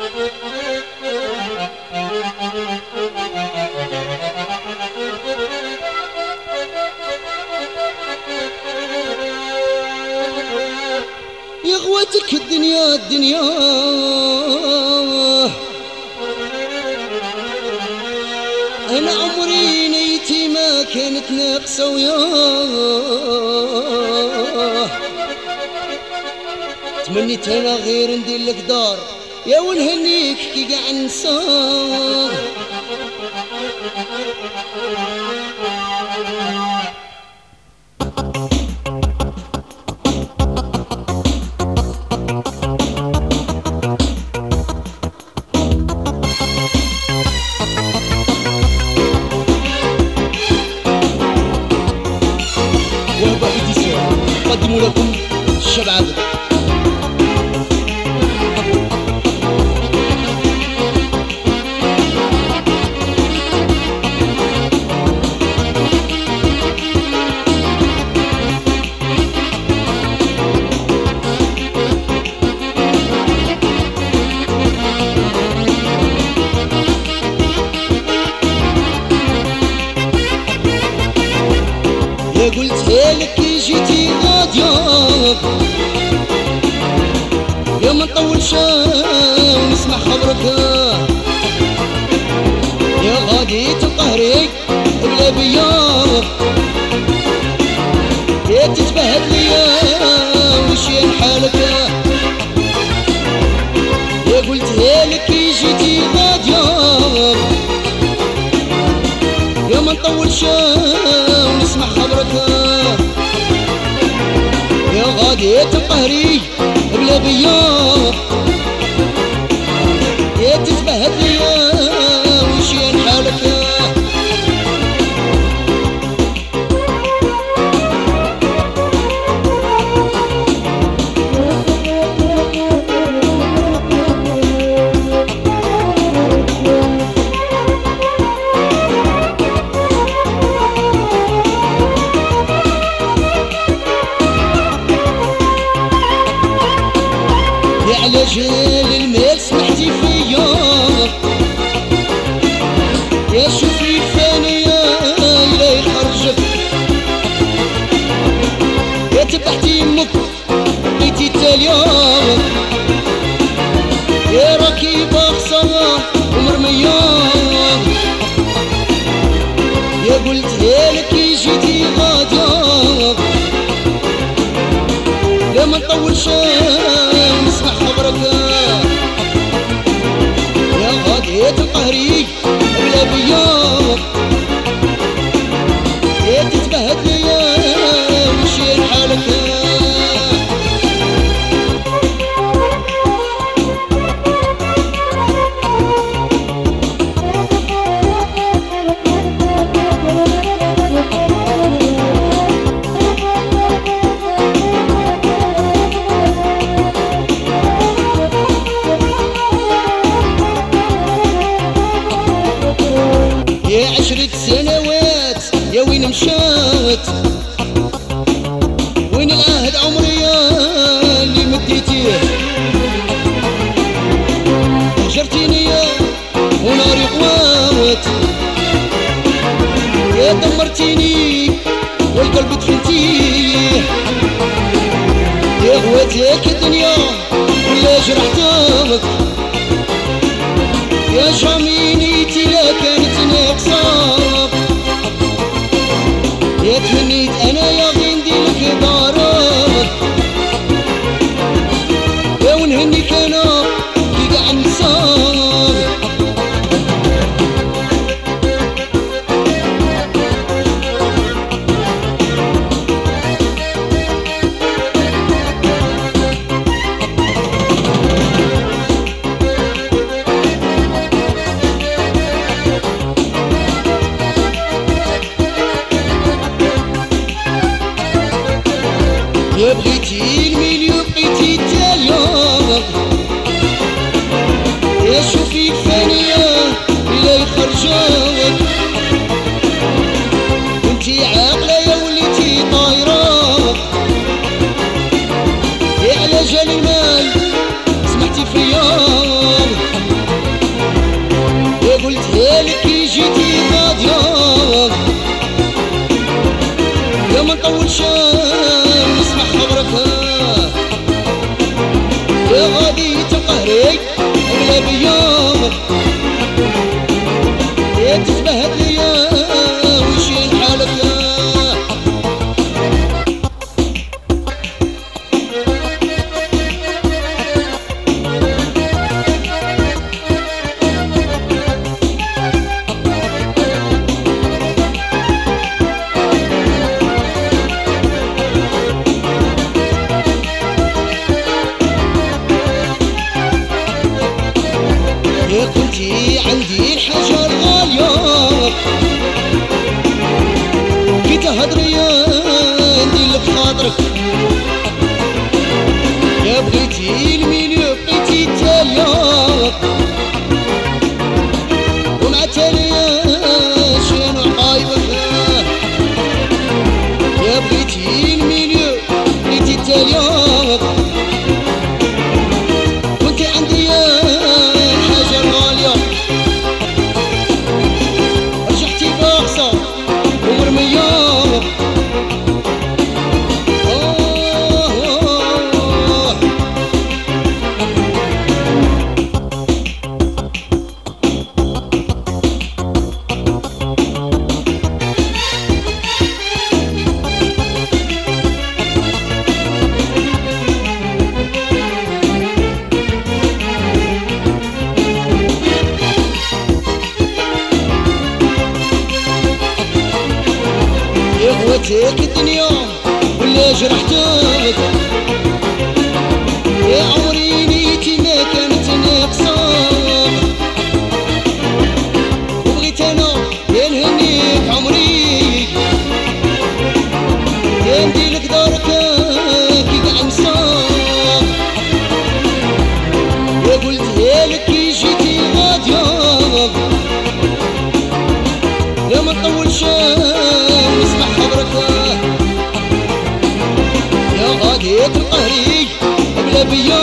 يا غواتك الدنيا الدنيا انا عمري نيتي ما كانت ناقصه وياه تمنيت انا غير ندير لك دار يا ونهنيك كي قاع نساه قدموا لكم الشبع عبد يا قلتها لك كي جيتي يا ما نطولش ونسمع خبرك يا غادي تقهري بلا بيا يا تتبهد ليا وش حالك يا قلتها لك كي جيتي غادية يا ما نطولش ونسمع خبرك يا غادي تقهري بلا بيا يا تتبهد ليا وش حالك على جال المال سمحتي فيا يا شوفي فانية إلا يخرجك يا تبعتي امك بقيتي التالية يا راكي باخصة ومرمية يا قلتها لك كي جيتي غادية لا ما نطولش نسمع خبرك يا غادي تقهري بلا بيا يا تتبهد ليا وش حالك يا 10 سنوات يا وين مشات وين العهد عمري اللي مديتيه هجرتيني وناري قوات يا دمرتيني والقلب دفنتيه يا غواتك الدنيا ولا جرحتك يا جامينيتي لا كانت ناقصة يا تمنيت انا يا غي نديرلك دارك يا ونهنيك انا كي قاع نساك يا بغيتي الميليو بقيتي التالية يا شوفي فانية إلا يخرجوك كنتي عاقلة يا وليتي طايرة يا على جال المال سمعتي فيا بلا بيا يا تتبهد ليا وشين حالك يا قلتي عندي الحاجة الغالية كي تهضري ندير لك خاطرك يا بغيتي الميليو بغيتي التالية ومع التالية شنو عقايبك يا بغيتي الميليو بغيتي التالية وانت عندي الحاجة الغالية رجعتي باقصة ومرمية يا غواتك الدنيا ولا جرحتك يا عمري نيتي ما كانت ناقصة وبغيت انا يا نهنيك عمري يا نديلك دارك كي قاع نصاب يا قلتها لك كي جيتي غادية يا ما نطولش نسمع خبرك يا غادي تلقهري بلا بيا